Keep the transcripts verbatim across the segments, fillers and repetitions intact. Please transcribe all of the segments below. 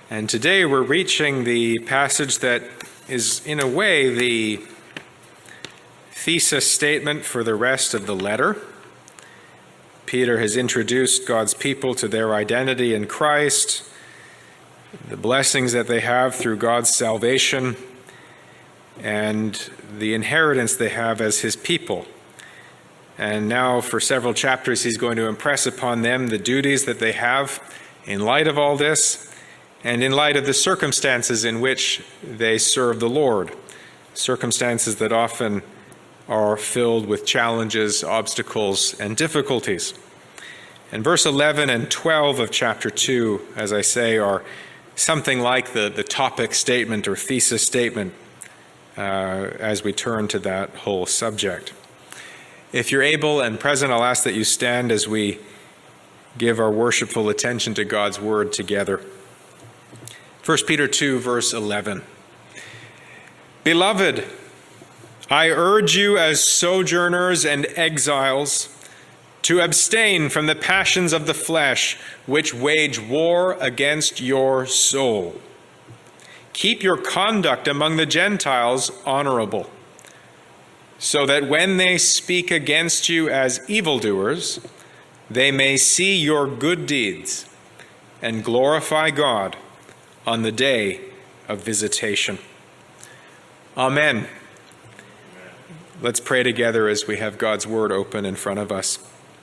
And today we're reaching the passage that is, in a way, the thesis statement for the rest of the letter. Peter has introduced God's people to their identity in Christ, the blessings that they have through God's salvation, and the inheritance they have as his people. And now for several chapters he's going to impress upon them the duties that they have in light of all this, and in light of the circumstances in which they serve the Lord, circumstances that often are filled with challenges, obstacles, and difficulties. And verse eleven and twelve of chapter two, as I say, are something like the, the topic statement or thesis statement uh, as we turn to that whole subject. If you're able and present, I'll ask that you stand as we give our worshipful attention to God's word together. First Peter two, verse eleven. Beloved, I urge you as sojourners and exiles to abstain from the passions of the flesh, which wage war against your soul. Keep your conduct among the Gentiles honorable, so that when they speak against you as evildoers, they may see your good deeds and glorify God on the day of visitation. Amen. Amen. Let's pray together as we have God's word open in front of us.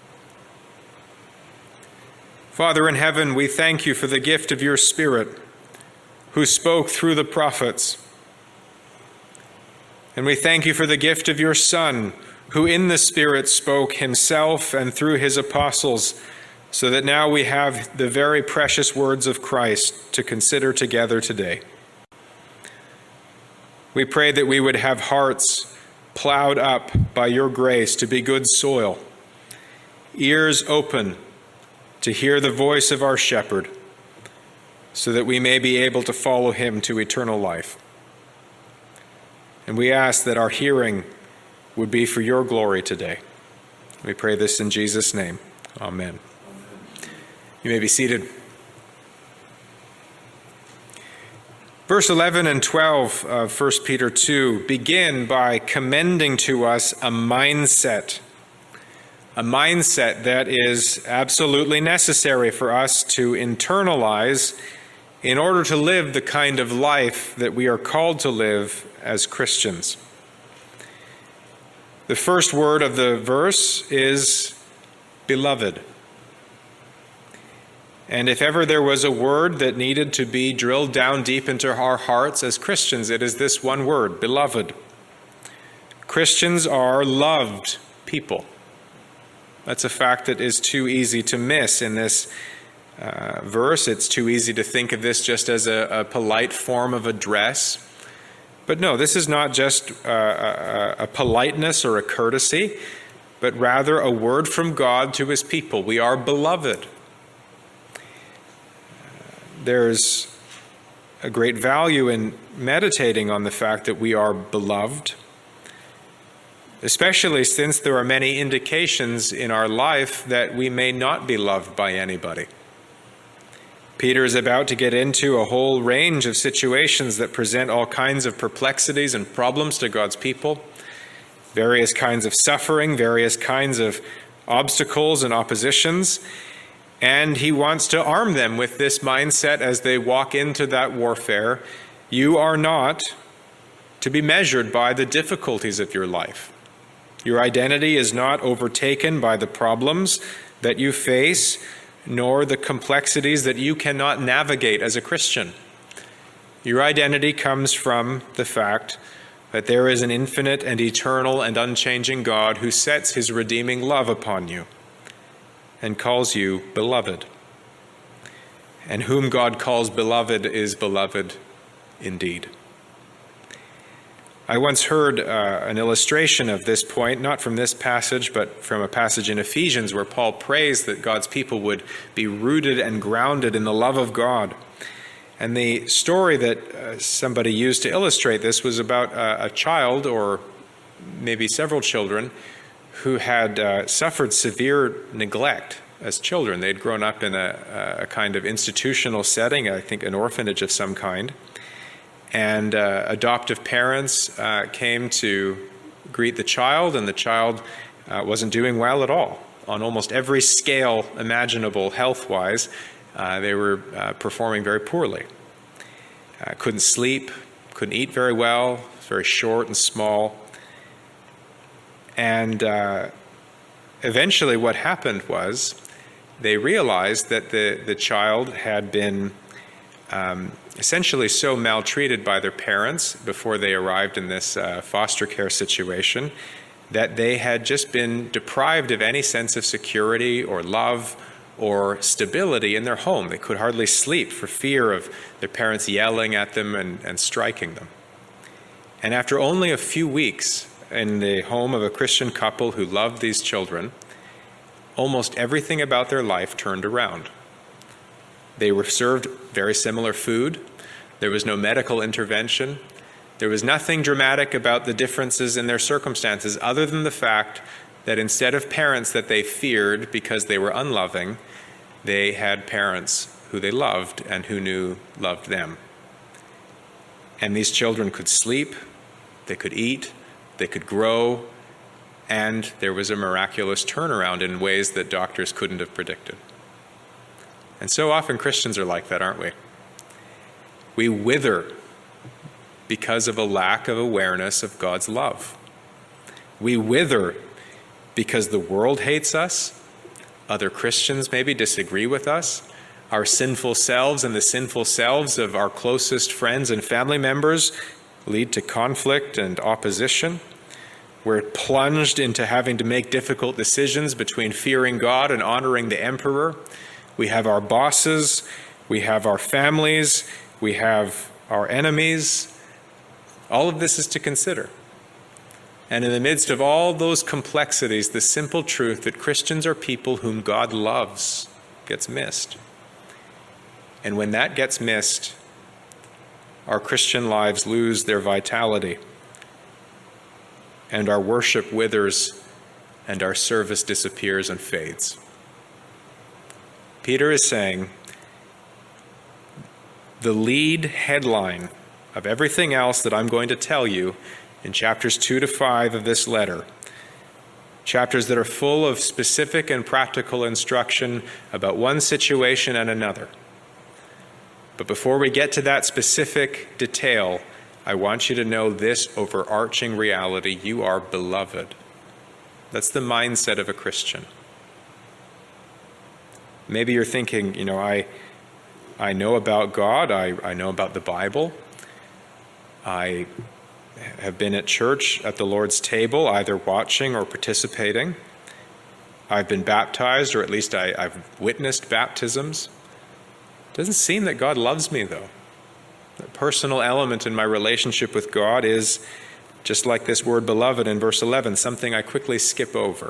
Father in heaven, we thank you for the gift of your Spirit, who spoke through the prophets. And we thank you for the gift of your Son, who in the Spirit spoke himself and through his apostles, so that now we have the very precious words of Christ to consider together today. We pray that we would have hearts plowed up by your grace to be good soil, ears open to hear the voice of our shepherd, so that we may be able to follow him to eternal life. And we ask that our hearing would be for your glory today. We pray this in Jesus' name. Amen. You may be seated. Verse eleven and twelve of First Peter two begin by commending to us a mindset, a mindset that is absolutely necessary for us to internalize in order to live the kind of life that we are called to live as Christians. The first word of the verse is beloved. And if ever there was a word that needed to be drilled down deep into our hearts as Christians, it is this one word, beloved. Christians are loved people. That's a fact that is too easy to miss in this uh, verse. It's too easy to think of this just as a, a polite form of address. But no, this is not just a, a, a politeness or a courtesy, but rather a word from God to his people. We are beloved. There's a great value in meditating on the fact that we are beloved, especially since there are many indications in our life that we may not be loved by anybody. Peter is about to get into a whole range of situations that present all kinds of perplexities and problems to God's people, various kinds of suffering, various kinds of obstacles and oppositions. And he wants to arm them with this mindset as they walk into that warfare. You are not to be measured by the difficulties of your life. Your identity is not overtaken by the problems that you face, nor the complexities that you cannot navigate as a Christian. Your identity comes from the fact that there is an infinite and eternal and unchanging God who sets his redeeming love upon you and calls you beloved. And whom God calls beloved is beloved indeed. I once heard uh, an illustration of this point, not from this passage, but from a passage in Ephesians where Paul prays that God's people would be rooted and grounded in the love of God. And the story that uh, somebody used to illustrate this was about uh, a child, or maybe several children, who had uh, suffered severe neglect as children. They'd grown up in a, a kind of institutional setting, I think an orphanage of some kind. And uh, adoptive parents uh, came to greet the child, and the child uh, wasn't doing well at all. On almost every scale imaginable health-wise, uh, they were uh, performing very poorly. Uh, couldn't sleep, couldn't eat very well, very short and small. And uh, eventually what happened was they realized that the, the child had been um, essentially so maltreated by their parents before they arrived in this uh, foster care situation that they had just been deprived of any sense of security or love or stability in their home. They could hardly sleep for fear of their parents yelling at them and, and striking them. And after only a few weeks in the home of a Christian couple who loved these children, almost everything about their life turned around. They were served very similar food. There was no medical intervention. There was nothing dramatic about the differences in their circumstances other than the fact that instead of parents that they feared because they were unloving, they had parents who they loved and who knew loved them. And these children could sleep, they could eat, they could grow, and there was a miraculous turnaround in ways that doctors couldn't have predicted. And so often Christians are like that, aren't we? We wither because of a lack of awareness of God's love. We wither because the world hates us, other Christians maybe disagree with us, our sinful selves and the sinful selves of our closest friends and family members lead to conflict and opposition. We're plunged into having to make difficult decisions between fearing God and honoring the emperor. We have our bosses, we have our families, we have our enemies. All of this is to consider. And in the midst of all those complexities, the simple truth that Christians are people whom God loves gets missed. And when that gets missed, our Christian lives lose their vitality, and our worship withers, and our service disappears and fades. Peter is saying the lead headline of everything else that I'm going to tell you in chapters two to five of this letter, chapters that are full of specific and practical instruction about one situation and another. But before we get to that specific detail, I want you to know this overarching reality: you are beloved. That's the mindset of a Christian. Maybe you're thinking, you know, I I know about God, I, I know about the Bible, I have been at church at the Lord's table, either watching or participating. I've been baptized, or at least I, I've witnessed baptisms. It doesn't seem that God loves me, though. The personal element in my relationship with God is, just like this word beloved in verse eleven, something I quickly skip over.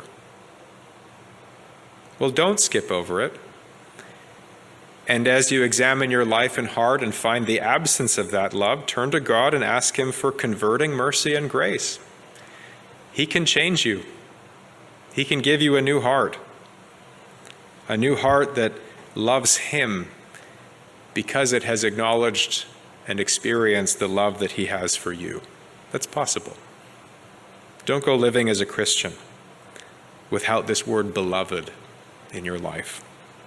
Well, don't skip over it. And as you examine your life and heart and find the absence of that love, turn to God and ask Him for converting mercy and grace. He can change you. He can give you a new heart. A new heart that loves Him because it has acknowledged and experienced the love that He has for you. That's possible. Don't go living as a Christian without this word beloved in your life.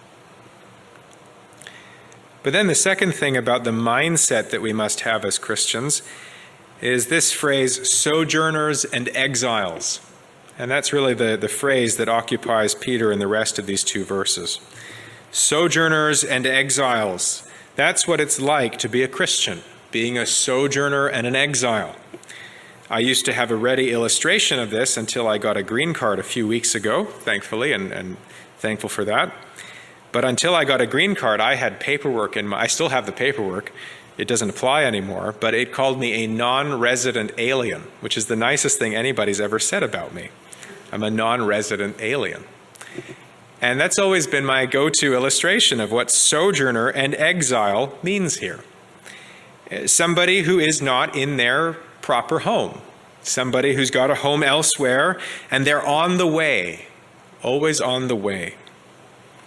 But then the second thing about the mindset that we must have as Christians is this phrase, sojourners and exiles. And that's really the, the phrase that occupies Peter in the rest of these two verses. Sojourners and exiles. That's what it's like to be a Christian, being a sojourner and an exile. I used to have a ready illustration of this until I got a green card a few weeks ago, thankfully, and, and thankful for that. But until I got a green card, I had paperwork in my, I still have the paperwork. It doesn't apply anymore, but it called me a non-resident alien, which is the nicest thing anybody's ever said about me. I'm a non-resident alien. And that's always been my go-to illustration of what sojourner and exile means here. Somebody who is not in their proper home. Somebody who's got a home elsewhere, and they're on the way, always on the way.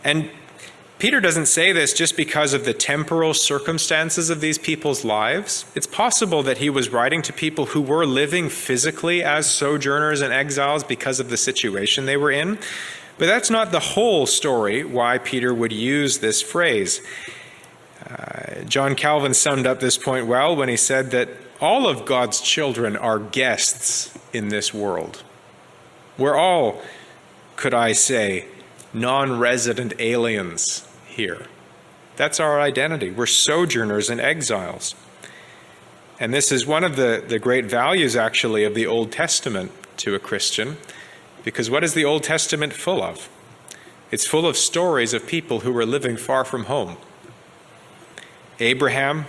And Peter doesn't say this just because of the temporal circumstances of these people's lives. It's possible that he was writing to people who were living physically as sojourners and exiles because of the situation they were in. But that's not the whole story why Peter would use this phrase. Uh, John Calvin summed up this point well when he said that all of God's children are guests in this world. We're all, could I say, non-resident aliens here. That's our identity. We're sojourners and exiles. And this is one of the, the great values, actually, of the Old Testament to a Christian, because what is the Old Testament full of? It's full of stories of people who were living far from home. Abraham,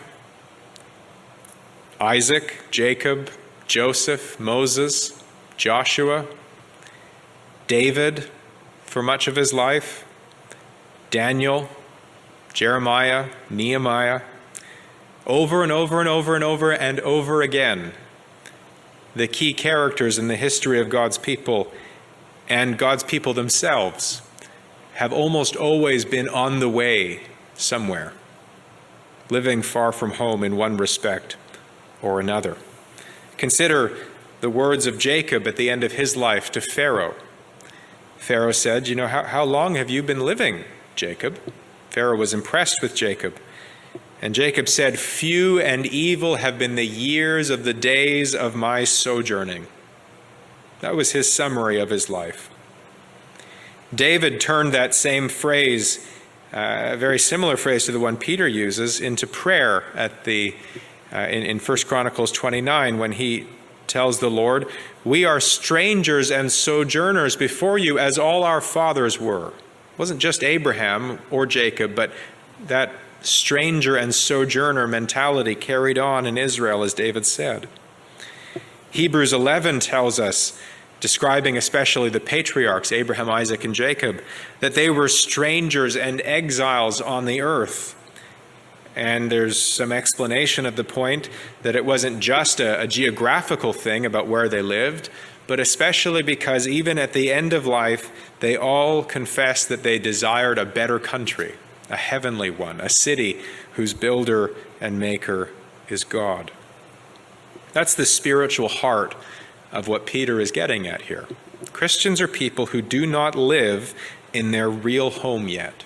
Isaac, Jacob, Joseph, Moses, Joshua, David for much of his life, Daniel, Jeremiah, Nehemiah, over and over and over and over and over again, the key characters in the history of God's people and God's people themselves have almost always been on the way somewhere, living far from home in one respect or another. Consider the words of Jacob at the end of his life to Pharaoh. Pharaoh said, you know, how, how long have you been living, Jacob? Pharaoh was impressed with Jacob. And Jacob said, few and evil have been the years of the days of my sojourning. That was his summary of his life. David turned that same phrase, uh, a very similar phrase to the one Peter uses, into prayer at the uh, in, in First Chronicles twenty-nine, when he tells the Lord, we are strangers and sojourners before you as all our fathers were. It wasn't just Abraham or Jacob, but that stranger and sojourner mentality carried on in Israel, as David said. Hebrews eleven tells us, describing especially the patriarchs, Abraham, Isaac, and Jacob, that they were strangers and exiles on the earth. And there's some explanation of the point that it wasn't just a, a geographical thing about where they lived, but especially because even at the end of life, they all confessed that they desired a better country, a heavenly one, a city whose builder and maker is God. That's the spiritual heart of what Peter is getting at here. Christians are people who do not live in their real home yet.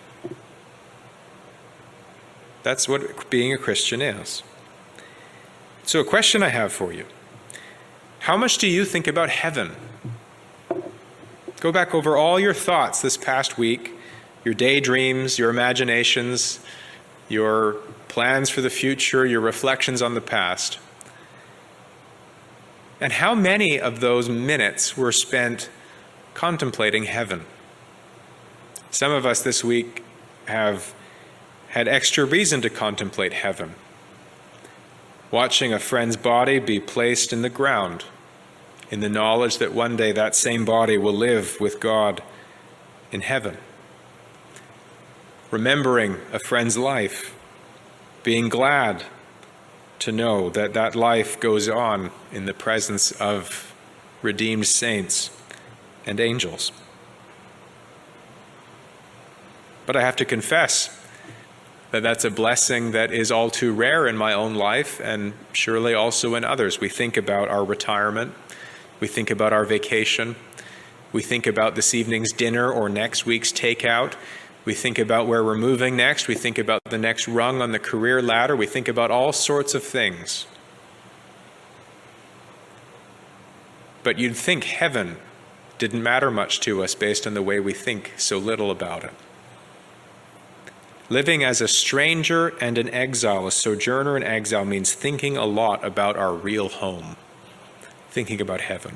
That's what being a Christian is. So a question I have for you. How much do you think about heaven? Go back over all your thoughts this past week, your daydreams, your imaginations, your plans for the future, your reflections on the past. And how many of those minutes were spent contemplating heaven? Some of us this week have had extra reason to contemplate heaven. Watching a friend's body be placed in the ground, in the knowledge that one day that same body will live with God in heaven. Remembering a friend's life, being glad to know that that life goes on in the presence of redeemed saints and angels. But I have to confess that that's a blessing that is all too rare in my own life and surely also in others. We think about our retirement. We think about our vacation. We think about this evening's dinner or next week's takeout. We think about where we're moving next. We think about the next rung on the career ladder. We think about all sorts of things. But you'd think heaven didn't matter much to us based on the way we think so little about it. Living as a stranger and an exile, a sojourner and exile, means thinking a lot about our real home, thinking about heaven.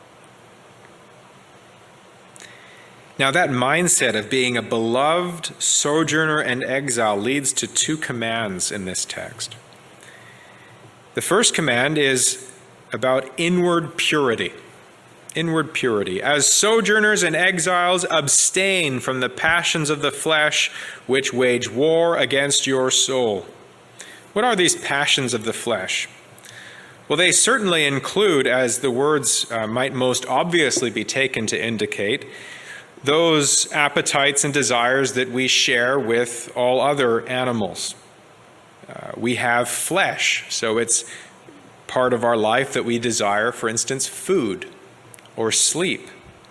Now, that mindset of being a beloved sojourner and exile leads to two commands in this text. The first command is about inward purity. Inward purity. As sojourners and exiles, abstain from the passions of the flesh which wage war against your soul. What are these passions of the flesh? Well, they certainly include, as the words uh, might most obviously be taken to indicate, those appetites and desires that we share with all other animals. Uh, we have flesh, so it's part of our life that we desire, for instance, food or sleep.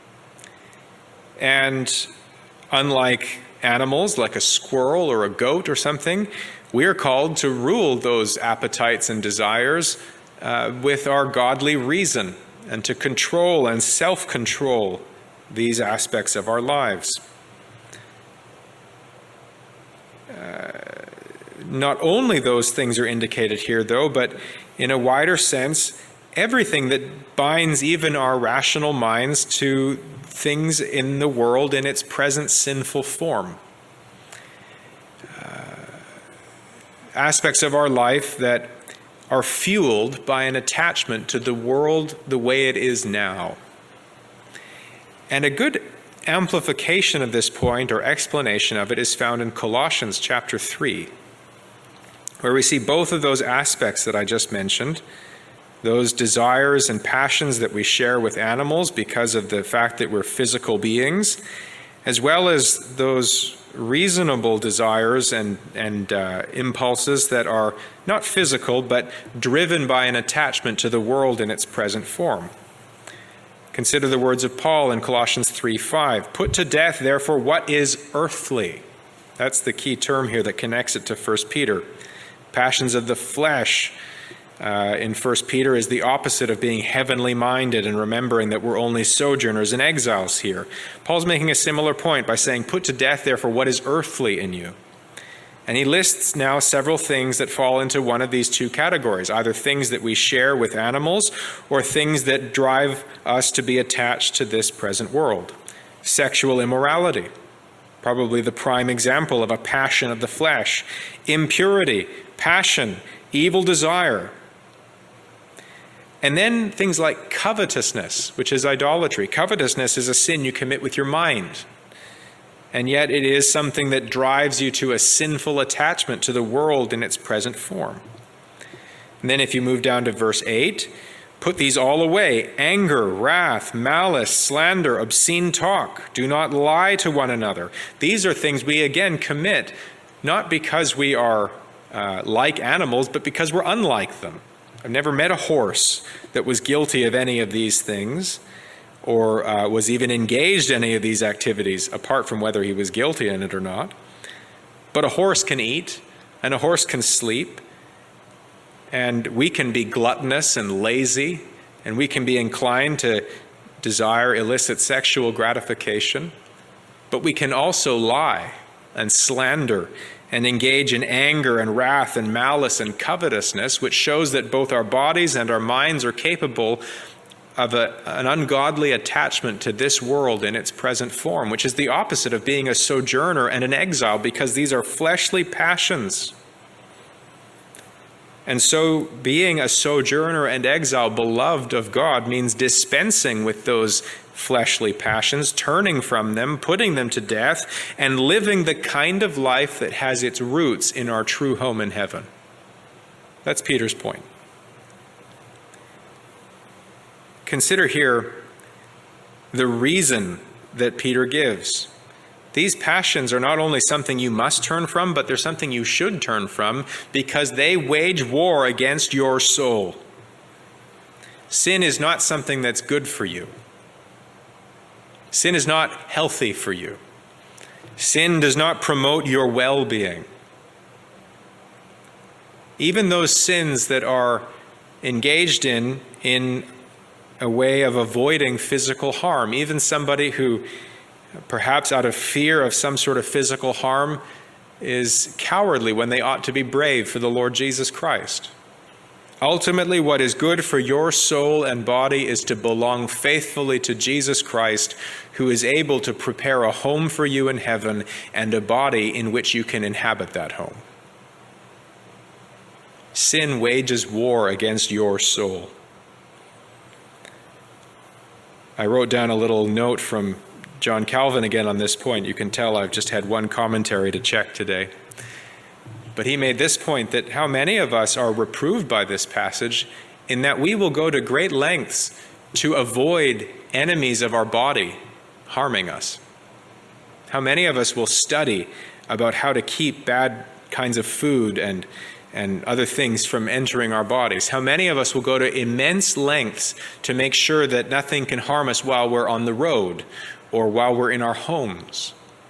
And unlike animals, like a squirrel or a goat or something, we are called to rule those appetites and desires uh, with our godly reason, and to control and self-control these aspects of our lives. Uh, not only those things are indicated here, though, but in a wider sense, everything that binds even our rational minds to things in the world in its present sinful form. Uh, aspects of our life that are fueled by an attachment to the world the way it is now. And a good amplification of this point, or explanation of it, is found in Colossians chapter three, where we see both of those aspects that I just mentioned, those desires and passions that we share with animals because of the fact that we're physical beings, as well as those reasonable desires and, and uh, impulses that are not physical, but driven by an attachment to the world in its present form. Consider the words of Paul in Colossians three five. Put to death, therefore, what is earthly. That's the key term here that connects it to First Peter. Passions of the flesh uh, in First Peter is the opposite of being heavenly minded and remembering that we're only sojourners and exiles here. Paul's making a similar point by saying, put to death, therefore, what is earthly in you. And he lists now several things that fall into one of these two categories, either things that we share with animals or things that drive us to be attached to this present world. Sexual immorality, probably the prime example of a passion of the flesh. Impurity, passion, evil desire. And then things like covetousness, which is idolatry. Covetousness is a sin you commit with your mind. And yet it is something that drives you to a sinful attachment to the world in its present form. And then if you move down to verse eight, put these all away: anger, wrath, malice, slander, obscene talk. Do not lie to one another. These are things we again commit, not because we are uh, like animals, but because we're unlike them. I've never met a horse that was guilty of any of these things, or uh, was even engaged in any of these activities, apart from whether he was guilty in it or not. But a horse can eat, and a horse can sleep, and we can be gluttonous and lazy, and we can be inclined to desire illicit sexual gratification, but we can also lie and slander and engage in anger and wrath and malice and covetousness, which shows that both our bodies and our minds are capable of a, an ungodly attachment to this world in its present form, which is the opposite of being a sojourner and an exile, because these are fleshly passions. And so being a sojourner and exile, beloved of God, means dispensing with those fleshly passions, turning from them, putting them to death, and living the kind of life that has its roots in our true home in heaven. That's Peter's point. Consider here the reason that Peter gives. These passions are not only something you must turn from, but they're something you should turn from, because they wage war against your soul. Sin is not something that's good for you. Sin is not healthy for you. Sin does not promote your well-being. Even those sins that are engaged in in a way of avoiding physical harm, even somebody who perhaps out of fear of some sort of physical harm is cowardly when they ought to be brave for the Lord Jesus Christ. Ultimately, what is good for your soul and body is to belong faithfully to Jesus Christ, who is able to prepare a home for you in heaven and a body in which you can inhabit that home. Sin wages war against your soul. I wrote down a little note from John Calvin again on this point. You can tell I've just had one commentary to check today. But he made this point, that how many of us are reproved by this passage in that we will go to great lengths to avoid enemies of our body harming us. How many of us will study about how to keep bad kinds of food and and other things from entering our bodies? How many of us will go to immense lengths to make sure that nothing can harm us while we're on the road or while we're in our homes?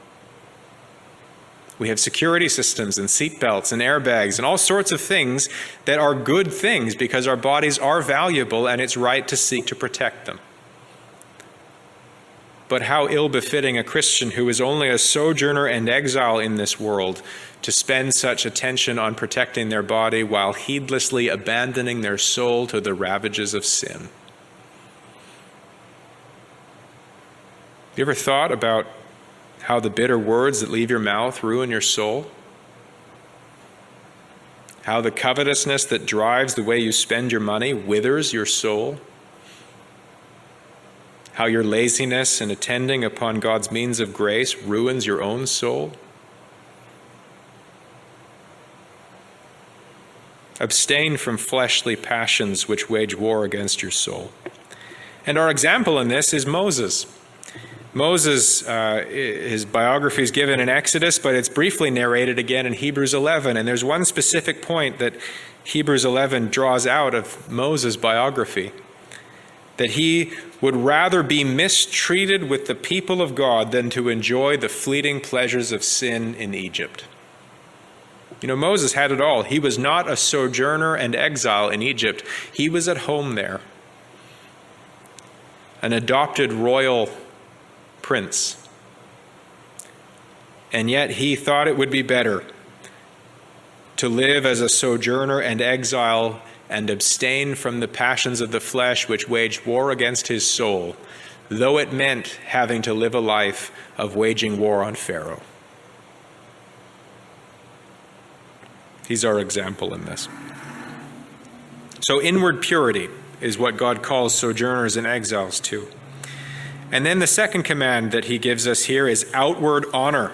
We have security systems and seat belts and airbags and all sorts of things that are good things because our bodies are valuable and it's right to seek to protect them. But how ill-befitting a Christian who is only a sojourner and exile in this world to spend such attention on protecting their body while heedlessly abandoning their soul to the ravages of sin. Have you ever thought about how the bitter words that leave your mouth ruin your soul? How the covetousness that drives the way you spend your money withers your soul? How your laziness in attending upon God's means of grace ruins your own soul? Abstain from fleshly passions which wage war against your soul. And our example in this is Moses. Moses, uh, his biography is given in Exodus, but it's briefly narrated again in Hebrews eleven. And there's one specific point that Hebrews eleven draws out of Moses' biography, that he would rather be mistreated with the people of God than to enjoy the fleeting pleasures of sin in Egypt. You know, Moses had it all. He was not a sojourner and exile in Egypt. He was at home there, an adopted royal prince. And yet he thought it would be better to live as a sojourner and exile and abstain from the passions of the flesh which waged war against his soul, though it meant having to live a life of waging war on Pharaoh. He's our example in this. So inward purity is what God calls sojourners and exiles to. And then the second command that he gives us here is outward honor.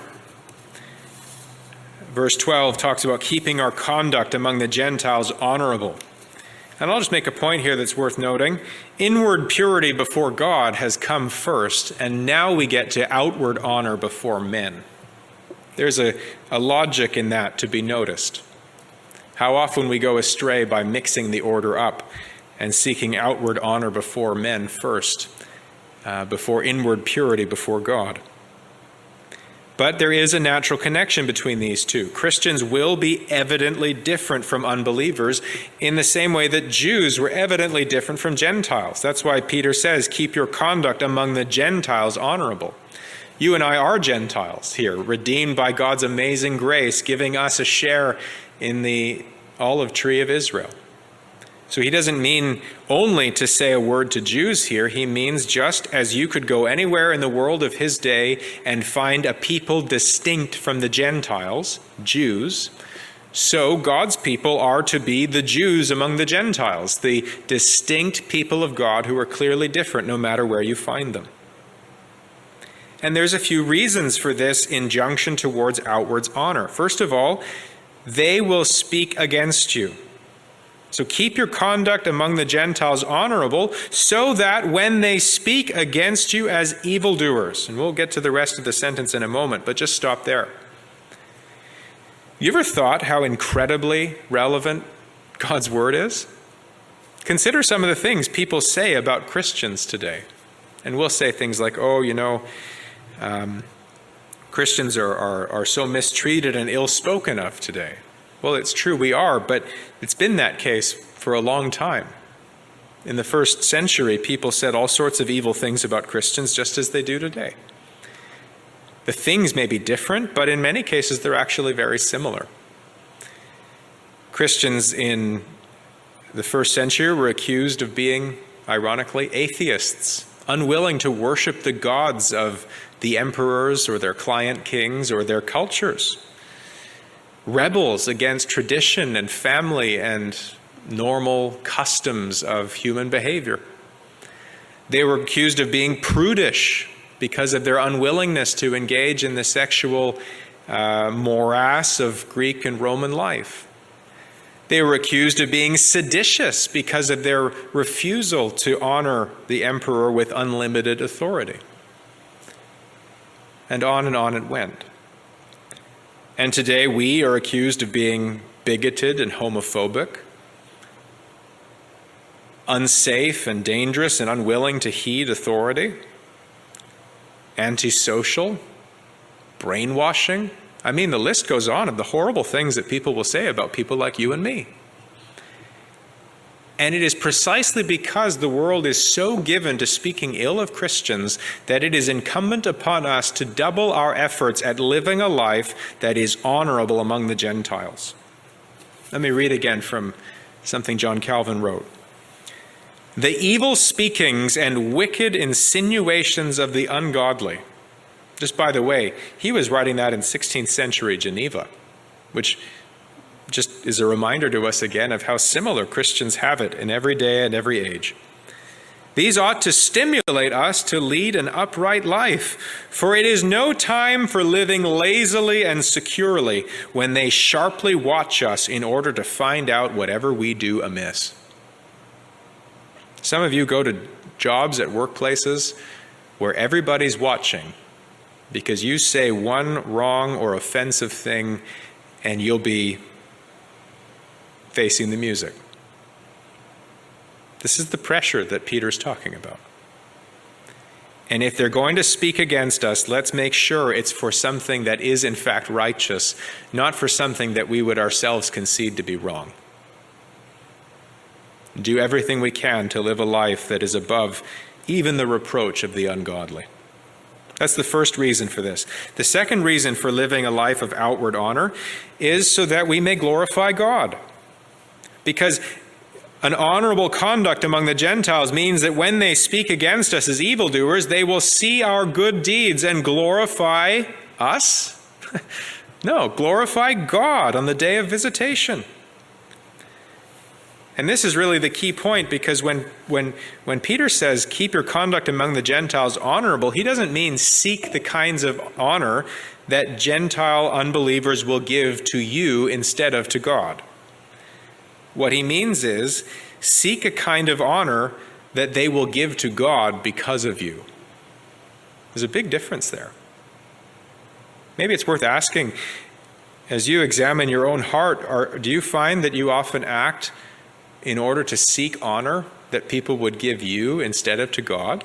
Verse twelve talks about keeping our conduct among the Gentiles honorable. And I'll just make a point here that's worth noting. Inward purity before God has come first, and now we get to outward honor before men. There's a, a logic in that to be noticed. How often we go astray by mixing the order up and seeking outward honor before men first, uh, before inward purity before God. But there is a natural connection between these two. Christians will be evidently different from unbelievers in the same way that Jews were evidently different from Gentiles. That's why Peter says, keep your conduct among the Gentiles honorable. You and I are Gentiles here, redeemed by God's amazing grace, giving us a share in the olive tree of Israel. So he doesn't mean only to say a word to Jews here. He means just as you could go anywhere in the world of his day and find a people distinct from the Gentiles, Jews, so God's people are to be the Jews among the Gentiles, the distinct people of God who are clearly different no matter where you find them. And there's a few reasons for this injunction towards outwards honor. First of all, they will speak against you. So keep your conduct among the Gentiles honorable, so that when they speak against you as evildoers, and we'll get to the rest of the sentence in a moment, but just stop there. You ever thought how incredibly relevant God's word is? Consider some of the things people say about Christians today. And we'll say things like, oh, you know, um, Christians are, are, are so mistreated and ill-spoken of today. Well, it's true, we are, but it's been that case for a long time. In the first century, people said all sorts of evil things about Christians just as they do today. The things may be different, but in many cases they're actually very similar. Christians in the first century were accused of being, ironically, atheists, unwilling to worship the gods of the emperors or their client kings or their cultures. Rebels against tradition and family and normal customs of human behavior. They were accused of being prudish because of their unwillingness to engage in the sexual uh, morass of Greek and Roman life. They were accused of being seditious because of their refusal to honor the emperor with unlimited authority. And on and on it went. And today we are accused of being bigoted and homophobic, unsafe and dangerous and unwilling to heed authority, antisocial, brainwashing. I mean, the list goes on of the horrible things that people will say about people like you and me. And it is precisely because the world is so given to speaking ill of Christians that it is incumbent upon us to double our efforts at living a life that is honorable among the Gentiles. Let me read again from something John Calvin wrote. The evil speakings and wicked insinuations of the ungodly. Just by the way, he was writing that in sixteenth century Geneva, which just is a reminder to us again of how similar Christians have it in every day and every age. These ought to stimulate us to lead an upright life, for it is no time for living lazily and securely when they sharply watch us in order to find out whatever we do amiss. Some of you go to jobs at workplaces where everybody's watching because you say one wrong or offensive thing and you'll be facing the music. This is the pressure that Peter's talking about. And if they're going to speak against us, let's make sure it's for something that is in fact righteous, not for something that we would ourselves concede to be wrong. Do everything we can to live a life that is above even the reproach of the ungodly. That's the first reason for this. The second reason for living a life of outward honor is so that we may glorify God. Because an honorable conduct among the Gentiles means that when they speak against us as evildoers, they will see our good deeds and glorify us? No, glorify God on the day of visitation. And this is really the key point, because when, when, when Peter says, keep your conduct among the Gentiles honorable, he doesn't mean seek the kinds of honor that Gentile unbelievers will give to you instead of to God. What he means is, seek a kind of honor that they will give to God because of you. There's a big difference there. Maybe it's worth asking, as you examine your own heart, are, do you find that you often act in order to seek honor that people would give you instead of to God?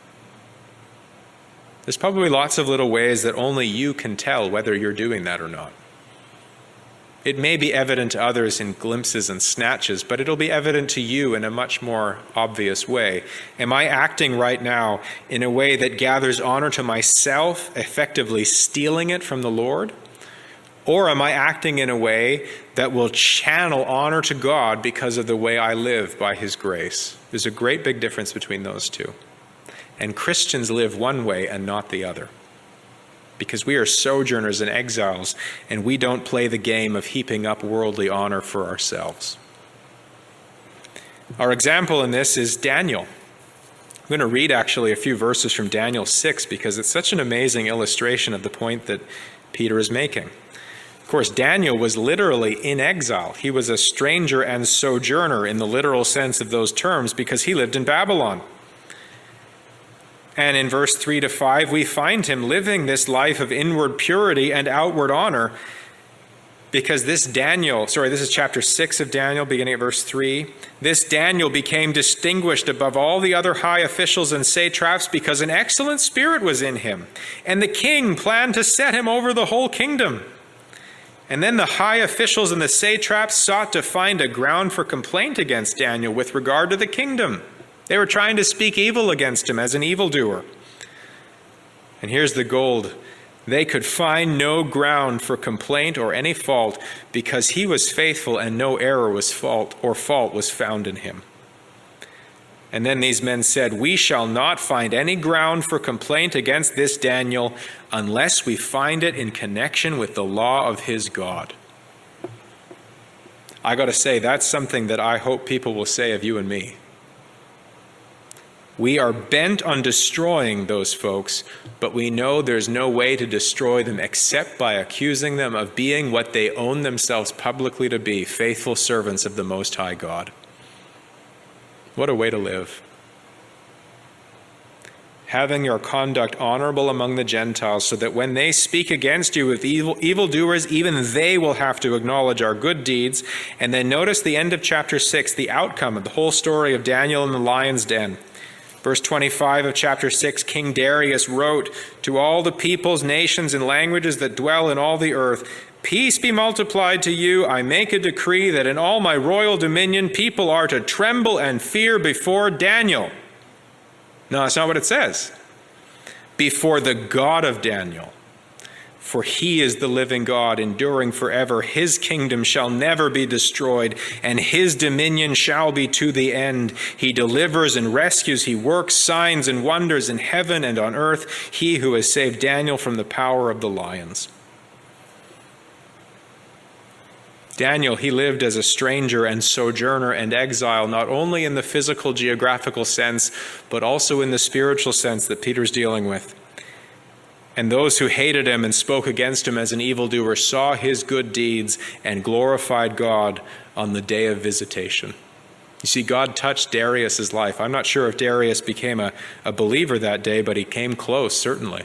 There's probably lots of little ways that only you can tell whether you're doing that or not. It may be evident to others in glimpses and snatches, but it'll be evident to you in a much more obvious way. Am I acting right now in a way that gathers honor to myself, effectively stealing it from the Lord? Or am I acting in a way that will channel honor to God because of the way I live by His grace? There's a great big difference between those two. And Christians live one way and not the other, because we are sojourners and exiles, and we don't play the game of heaping up worldly honor for ourselves. Our example in this is Daniel. I'm going to read actually a few verses from Daniel six, because it's such an amazing illustration of the point that Peter is making. Of course, Daniel was literally in exile. He was a stranger and sojourner in the literal sense of those terms, because he lived in Babylon. And in verse three to five, we find him living this life of inward purity and outward honor, because this Daniel, sorry, this is chapter six of Daniel, beginning at verse three. This Daniel became distinguished above all the other high officials and satraps because an excellent spirit was in him, and the king planned to set him over the whole kingdom. And then the high officials and the satraps sought to find a ground for complaint against Daniel with regard to the kingdom. They were trying to speak evil against him as an evildoer. And here's the gold. They could find no ground for complaint or any fault, because he was faithful and no error was fault or fault was found in him. And then these men said, we shall not find any ground for complaint against this Daniel unless we find it in connection with the law of his God. I got to say, that's something that I hope people will say of you and me. We are bent on destroying those folks, but we know there's no way to destroy them except by accusing them of being what they own themselves publicly to be, faithful servants of the Most High God. What a way to live. having your conduct honorable among the Gentiles, so that when they speak against you with evil evildoers, even they will have to acknowledge our good deeds. And then notice the end of chapter six, the outcome of the whole story of Daniel in the lion's den. Verse twenty-five of chapter six, King Darius wrote to all the peoples, nations, and languages that dwell in all the earth, "Peace be multiplied to you. I make a decree that in all my royal dominion people are to tremble and fear before Daniel." No, that's not what it says. Before the God of Daniel. For he is the living God, enduring forever. His kingdom shall never be destroyed, and his dominion shall be to the end. He delivers and rescues. He works signs and wonders in heaven and on earth. He who has saved Daniel from the power of the lions. Daniel, he lived as a stranger and sojourner and exile, not only in the physical geographical sense, but also in the spiritual sense that Peter's dealing with. And those who hated him and spoke against him as an evildoer saw his good deeds and glorified God on the day of visitation. You see, God touched Darius's life. I'm not sure if Darius became a, a believer that day, but he came close, certainly.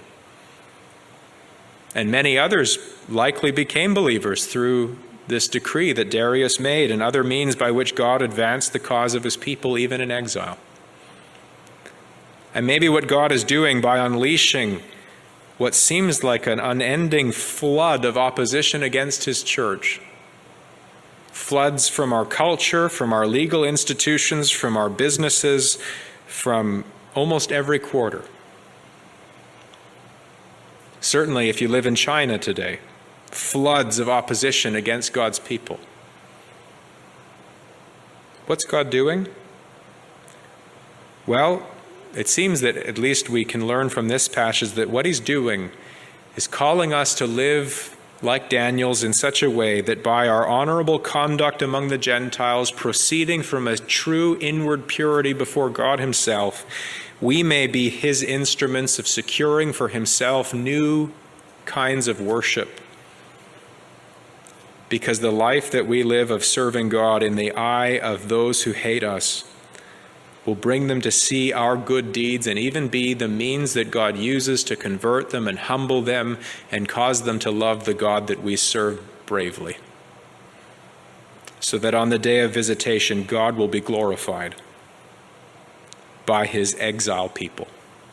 And many others likely became believers through this decree that Darius made and other means by which God advanced the cause of his people even in exile. And maybe what God is doing by unleashing what seems like an unending flood of opposition against his church, floods from our culture, from our legal institutions, from our businesses, from almost every quarter. Certainly if you live in China today, floods of opposition against God's people. What's God doing? Well, it seems that at least we can learn from this passage that what he's doing is calling us to live like Daniel's in such a way that by our honorable conduct among the Gentiles, proceeding from a true inward purity before God himself, we may be his instruments of securing for himself new kinds of worship. Because the life that we live of serving God in the eye of those who hate us will bring them to see our good deeds and even be the means that God uses to convert them and humble them and cause them to love the God that we serve bravely. So that on the day of visitation, God will be glorified by his exile people.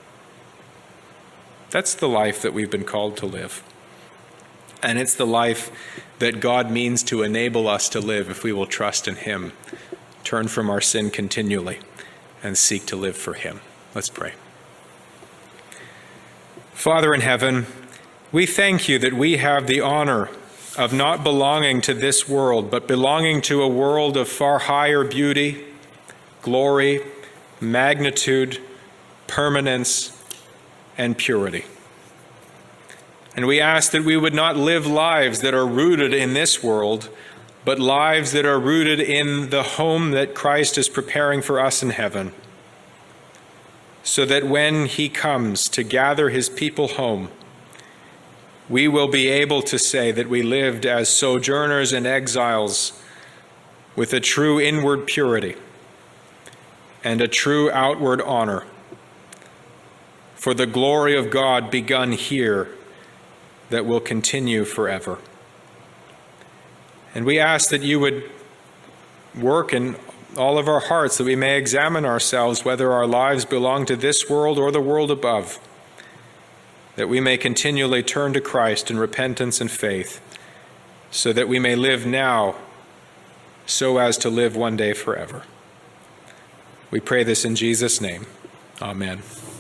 That's the life that we've been called to live. And it's the life that God means to enable us to live if we will trust in him, turn from our sin continually, and seek to live for him. Let's pray. Father in heaven, we thank you that we have the honor of not belonging to this world, but belonging to a world of far higher beauty, glory, magnitude, permanence, and purity. And we ask that we would not live lives that are rooted in this world, but lives that are rooted in the home that Christ is preparing for us in heaven, so that when he comes to gather his people home, we will be able to say that we lived as sojourners and exiles with a true inward purity and a true outward honor for the glory of God begun here that will continue forever. And we ask that you would work in all of our hearts, that we may examine ourselves whether our lives belong to this world or the world above, that we may continually turn to Christ in repentance and faith, so that we may live now so as to live one day forever. We pray this in Jesus' name. Amen.